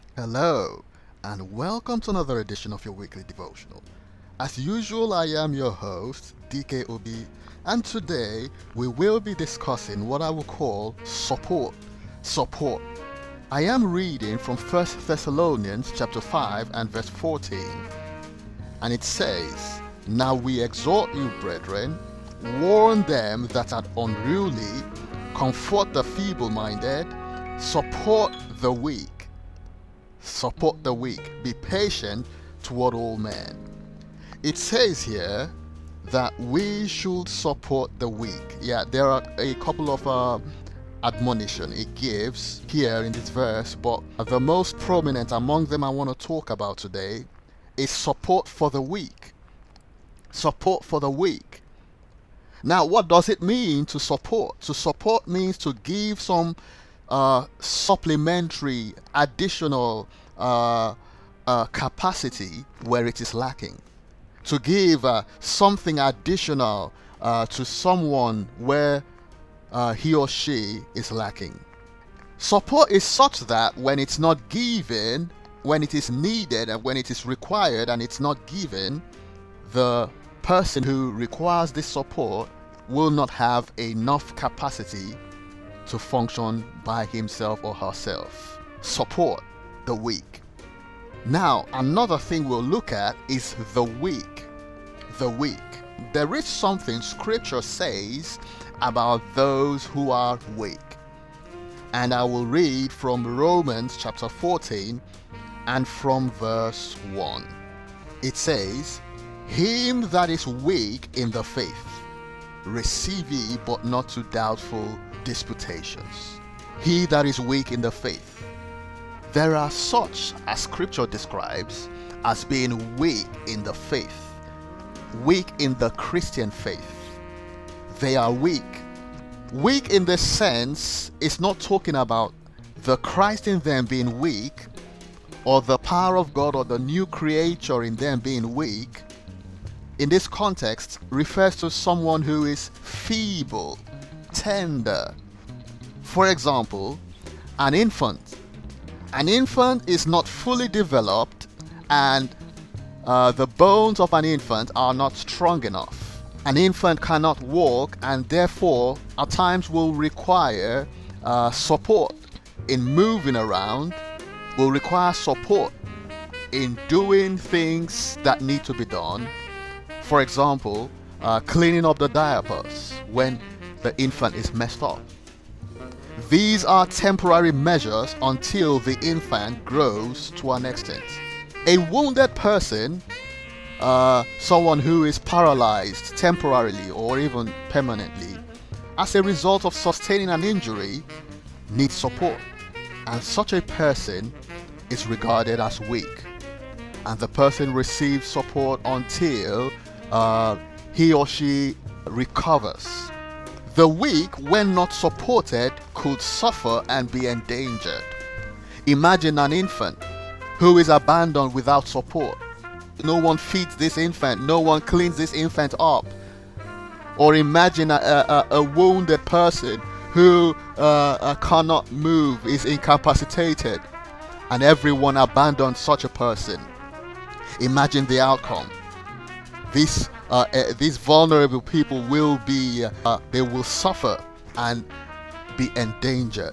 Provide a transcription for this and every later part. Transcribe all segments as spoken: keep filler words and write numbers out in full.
Hello, and welcome to another edition of your weekly devotional. As usual, I am your host, D K O B, and today we will be discussing what I will call support. Support. I am reading from First Thessalonians chapter five and verse fourteen, and it says, "Now we exhort you, brethren, warn them that are unruly, comfort the feeble-minded, support the weak." Support the weak. Be patient toward all men. It says here that we should support the weak. Yeah, there are a couple of uh, admonition it gives here in this verse, but the most prominent among them I want to talk about today is support for the weak. Support for the weak. Now, what does it mean to support? To support means to give some uh, supplementary, additional uh, uh, capacity where it is lacking. To give uh, something additional uh, to someone where uh, he or she is lacking. Support is such that when it's not given, when it is needed and when it is required and it's not given, the person who requires this support will not have enough capacity to function by himself or herself. Support the weak. Now, another thing we'll look at is the weak. The weak. There is something scripture says about those who are weak. And I will read from Romans chapter fourteen and from verse one. It says, "Him that is weak in the faith, receive ye, but not to doubtful disputations." He that is weak in the faith. There are such, as scripture describes, as being weak in the faith, weak in the Christian faith. They are weak. Weak in this sense is not talking about the Christ in them being weak, or the power of God or the new creature in them being weak. In this context, refers to someone who is feeble, tender. For example, an infant. An infant is not fully developed, and uh, the bones of an infant are not strong enough. An infant cannot walk and therefore at times will require uh, support in moving around, will require support in doing things that need to be done. For example, uh, cleaning up the diapers when the infant is messed up. These are temporary measures until the infant grows to an extent. A wounded person, uh, someone who is paralyzed temporarily or even permanently, as a result of sustaining an injury, needs support. And such a person is regarded as weak. And the person receives support until uh, he or she recovers. The weak, when not supported, could suffer and be endangered. Imagine an infant who is abandoned without support. No one feeds this infant, no one cleans this infant up. Or imagine a, a, a wounded person who uh, uh, cannot move, is incapacitated, and everyone abandons such a person. Imagine the outcome. This Uh, uh, these vulnerable people will be, uh, they will suffer and be endangered.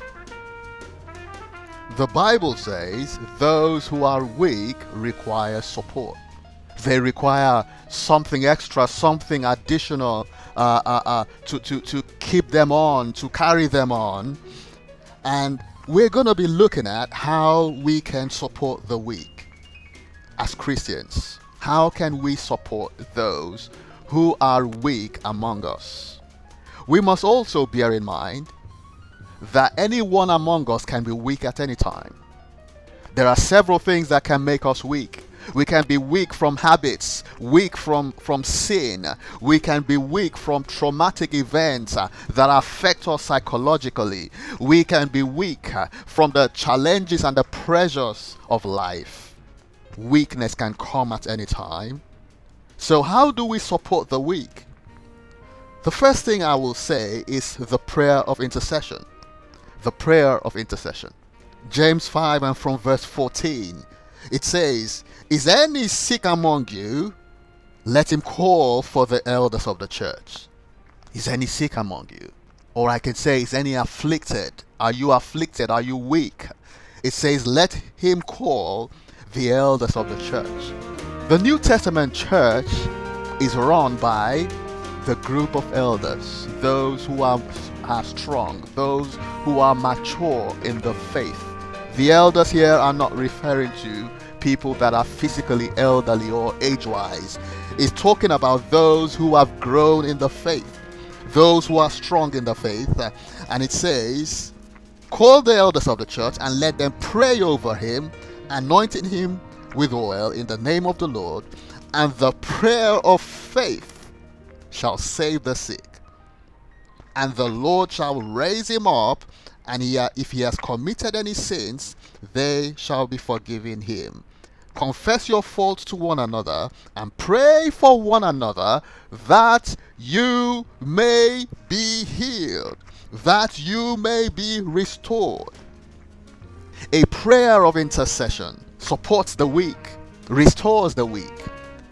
The Bible says those who are weak require support. They require something extra, something additional uh, uh, uh, to, to, to keep them on, to carry them on. And we're going to be looking at how we can support the weak as Christians. How can we support those who are weak among us? We must also bear in mind that anyone among us can be weak at any time. There are several things that can make us weak. We can be weak from habits, weak from, from sin. We can be weak from traumatic events uh, that affect us psychologically. We can be weak uh, from the challenges and the pressures of life. Weakness can come at any time. So how do we support the weak? The first thing I will say is the prayer of intercession. The prayer of intercession. James five and from verse fourteen, it says, "Is any sick among you? Let him call for the elders of the church." Is any sick among you? Or I can say, is any afflicted? Are you afflicted? Are you weak? It says, let him call the elders of the church. The New Testament church is run by the group of elders, those who are, are strong, those who are mature in the faith. The elders here are not referring to people that are physically elderly or age-wise. It's talking about those who have grown in the faith, those who are strong in the faith. And it says, call the elders of the church and let them pray over him, anointing him with oil in the name of the Lord, and the prayer of faith shall save the sick, and the Lord shall raise him up, and he, if he has committed any sins, they shall be forgiven him. Confess your faults to one another and pray for one another that you may be healed, that you may be restored. A prayer of intercession supports the weak, restores the weak.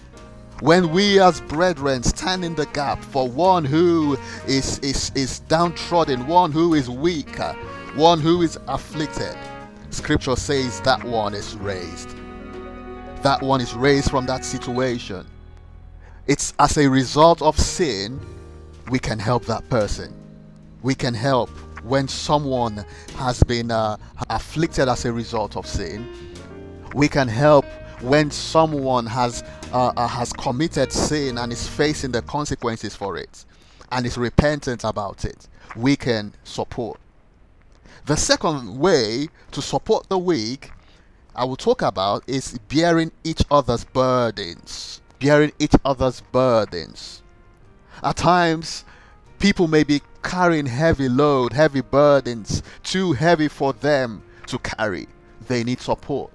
When we as brethren stand in the gap for one who is, is, is downtrodden, one who is weak, one who is afflicted, Scripture says that one is raised. That one is raised from that situation. It's as a result of sin, we can help that person. We can help when someone has been uh, afflicted as a result of sin. We can help when someone has uh, uh, has committed sin and is facing the consequences for it and is repentant about it. We can support. The second way to support the weak I will talk about is bearing each other's burdens. Bearing each other's burdens. At times, people may be carrying heavy load, heavy burdens, too heavy for them to carry. They need support.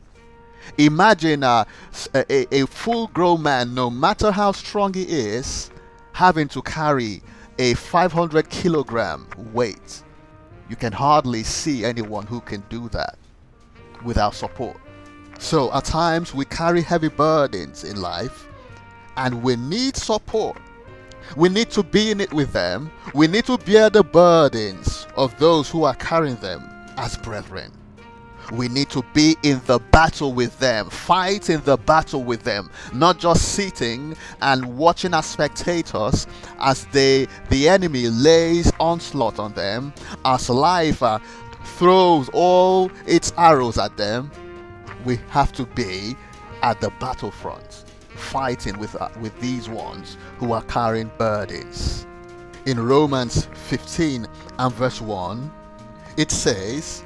Imagine uh, a, a full-grown man, no matter how strong he is, having to carry a five hundred kilogram weight. You can hardly see anyone who can do that without support. So at times we carry heavy burdens in life and we need support. We need to be in it with them. We need to bear the burdens of those who are carrying them as brethren. We need to be in the battle with them, fight in the battle with them, not just sitting and watching as spectators as they, the enemy lays onslaught on them, as life uh, throws all its arrows at them. We have to be at the battlefront, fighting with, uh, with these ones who are carrying burdens. In Romans fifteen and verse one, it says,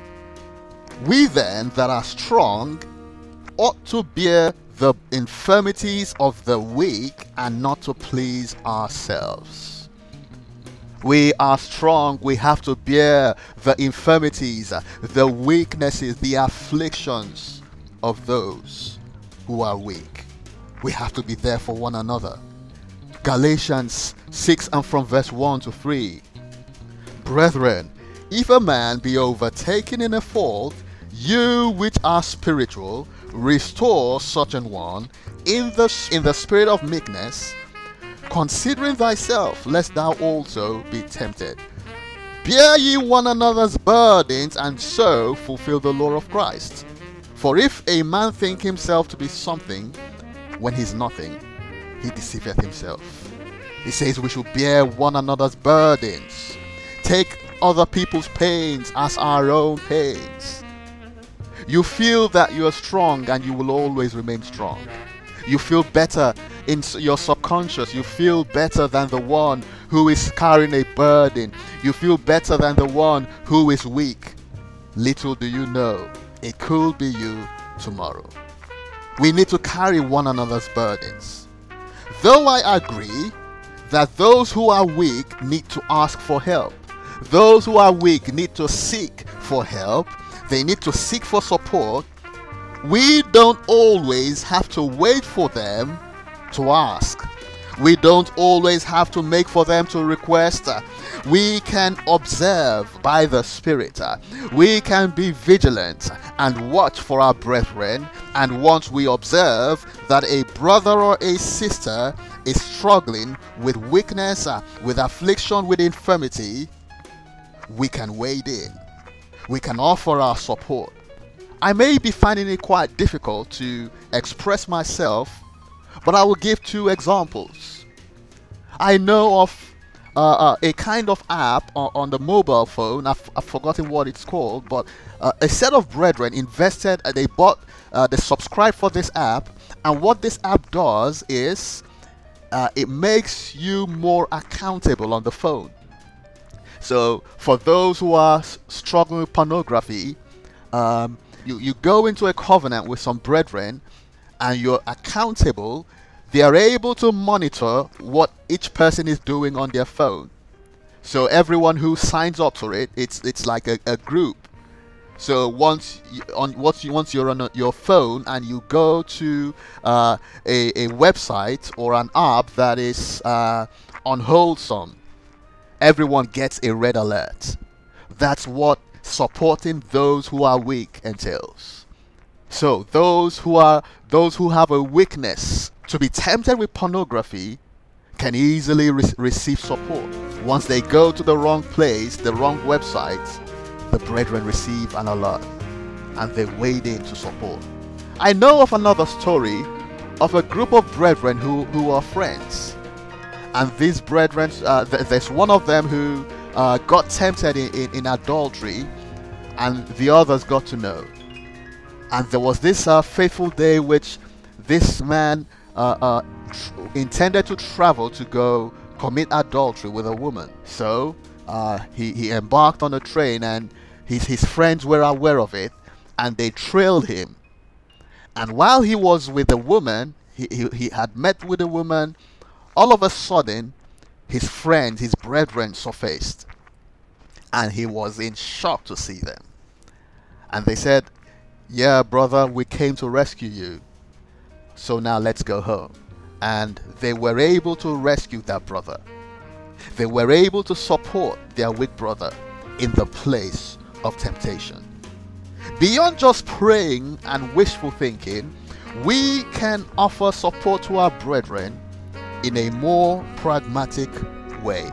"We then that are strong ought to bear the infirmities of the weak and not to please ourselves." We are strong, we have to bear the infirmities, the weaknesses, the afflictions of those who are weak. We have to be there for one another. Galatians six and from verse one to three. "Brethren, if a man be overtaken in a fault, you which are spiritual, restore such an one in the, in the spirit of meekness, considering thyself, lest thou also be tempted. Bear ye one another's burdens, and so fulfill the law of Christ. For if a man think himself to be something, when he's nothing, he deceiveth himself." He says we should bear one another's burdens. Take other people's pains as our own pains. You feel that you are strong and you will always remain strong. You feel better in your subconscious. You feel better than the one who is carrying a burden. You feel better than the one who is weak. Little do you know, it could be you tomorrow. We need to carry one another's burdens. Though I agree that those who are weak need to ask for help. Those who are weak need to seek for help. They need to seek for support. We don't always have to wait for them to ask. We don't always have to make for them to request. We can observe by the Spirit. Uh, We can be vigilant and watch for our brethren. And once we observe that a brother or a sister is struggling with weakness, uh, with affliction, with infirmity, we can wade in. We can offer our support. I may be finding it quite difficult to express myself, but I will give two examples. I know of uh, uh, a kind of app on, on the mobile phone. I've, I've forgotten what it's called, but uh, a set of brethren invested. Uh, they bought, uh, they subscribed for this app, and what this app does is uh, it makes you more accountable on the phone. So for those who are s- struggling with pornography, um, you, you go into a covenant with some brethren, and you're accountable. They are able to monitor what each person is doing on their phone. So everyone who signs up to it, it's it's like a, a group. So once you, on once you once you're on a, your phone and you go to uh, a a website or an app that is uh, unwholesome, everyone gets a red alert. That's what supporting those who are weak entails. So those who are those who have a weakness to be tempted with pornography can easily re- receive support. Once they go to the wrong place, the wrong website, the brethren receive an alert and they wade in to support. I know of another story of a group of brethren who, who are friends, and these brethren, uh, th- there's one of them who uh, got tempted in, in, in adultery, and the others got to know. And there was this uh, fateful day which this man uh, uh, tr- intended to travel to go commit adultery with a woman. So uh, he, he embarked on a train, and his, his friends were aware of it, and they trailed him. And while he was with the woman, he, he, he had met with the woman, all of a sudden his friends, his brethren surfaced, and he was in shock to see them. And they said, "Yeah, brother, we came to rescue you. So now let's go home." And they were able to rescue that brother. They were able to support their weak brother in the place of temptation. Beyond just praying and wishful thinking, we can offer support to our brethren in a more pragmatic way.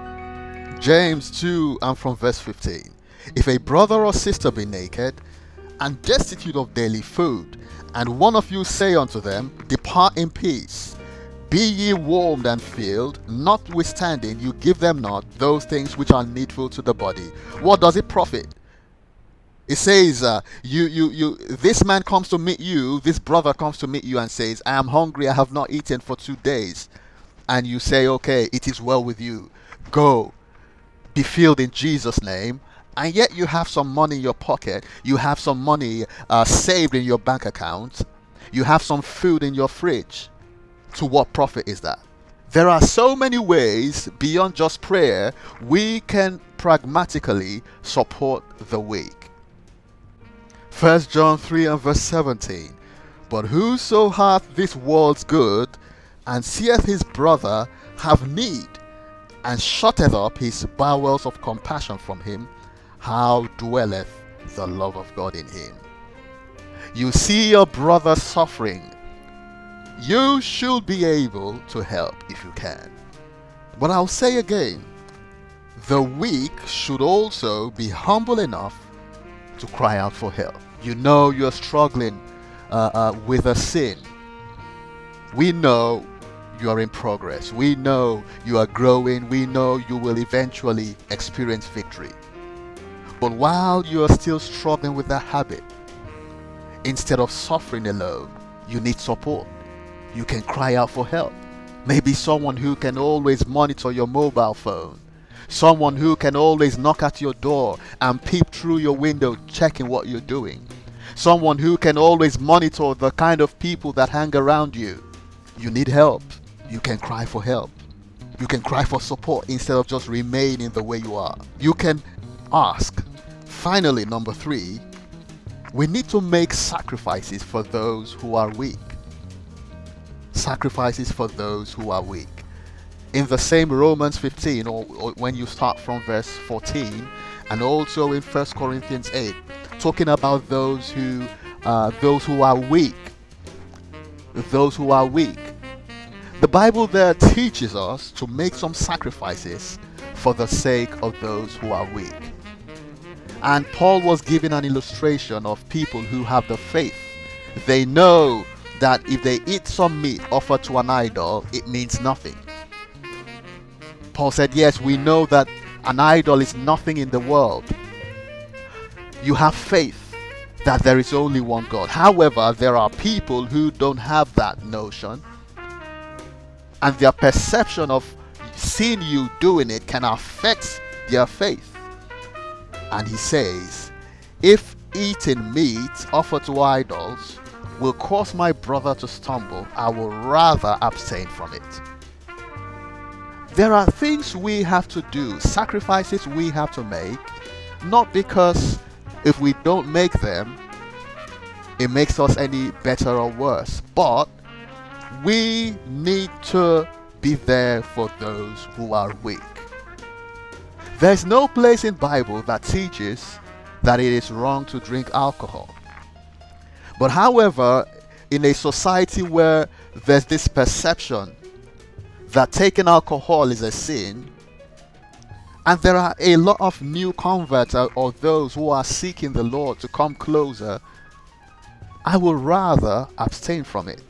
James two and from verse fifteen. If a brother or sister be naked and destitute of daily food, and one of you say unto them, Depart in peace, be ye warmed and filled, notwithstanding you give them not those things which are needful to the body, what does it profit? It says, uh, you, you, you, this man comes to meet you, this brother comes to meet you and says, I am hungry, I have not eaten for two days. And you say, okay, it is well with you. Go, be filled in Jesus' name. And yet you have some money in your pocket, you have some money uh, saved in your bank account, you have some food in your fridge. To what profit is that? There are so many ways beyond just prayer we can pragmatically support the weak. First John three and verse seventeen. But whoso hath this world's good, and seeth his brother have need, and shutteth up his bowels of compassion from him, how dwelleth the love of God in him? You see your brother suffering, you should be able to help if you can. But I'll say again, the weak should also be humble enough to cry out for help. You know you're struggling uh, uh, with a sin. We know you are in progress. We know you are growing. We know you will eventually experience victory. But while you are still struggling with that habit, instead of suffering alone, you need support. You can cry out for help. Maybe someone who can always monitor your mobile phone. Someone who can always knock at your door and peep through your window checking what you're doing. Someone who can always monitor the kind of people that hang around you. You need help. You can cry for help. You can cry for support instead of just remaining the way you are. You can ask. Finally, number three, we need to make sacrifices for those who are weak. Sacrifices for those who are weak. In the same Romans fifteen, or, or when you start from verse fourteen, and also in First Corinthians eight, talking about those who uh, those who are weak, those who are weak. The Bible there teaches us to make some sacrifices for the sake of those who are weak. And Paul was giving an illustration of people who have the faith. They know that if they eat some meat offered to an idol, it means nothing. Paul said, yes, we know that an idol is nothing in the world. You have faith that there is only one God. However, there are people who don't have that notion, and their perception of seeing you doing it can affect their faith. And he says, if eating meat offered to idols will cause my brother to stumble, I will rather abstain from it. There are things we have to do, sacrifices we have to make, not because if we don't make them, it makes us any better or worse, but we need to be there for those who are weak. There's no place in the Bible that teaches that it is wrong to drink alcohol. But however, in a society where there's this perception that taking alcohol is a sin, and there are a lot of new converts or those who are seeking the Lord to come closer, I would rather abstain from it.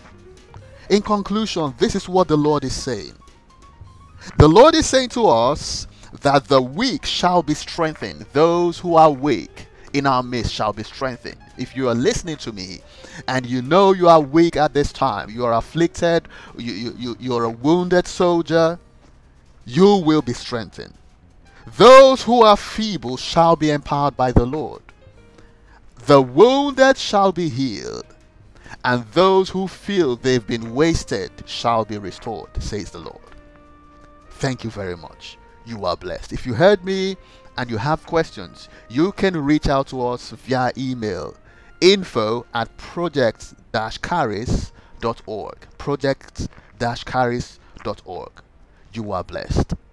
In conclusion, this is what the Lord is saying. The Lord is saying to us that the weak shall be strengthened. Those who are weak in our midst shall be strengthened. If you are listening to me and you know you are weak at this time, you are afflicted, you, you, you, you're a wounded soldier, you will be strengthened. Those who are feeble shall be empowered by the Lord. The wounded shall be healed, and those who feel they've been wasted shall be restored, says the Lord. Thank you very much. You are blessed. If you heard me and you have questions, you can reach out to us via email, info at project dash caris dot org. project dash caris dot org. You are blessed.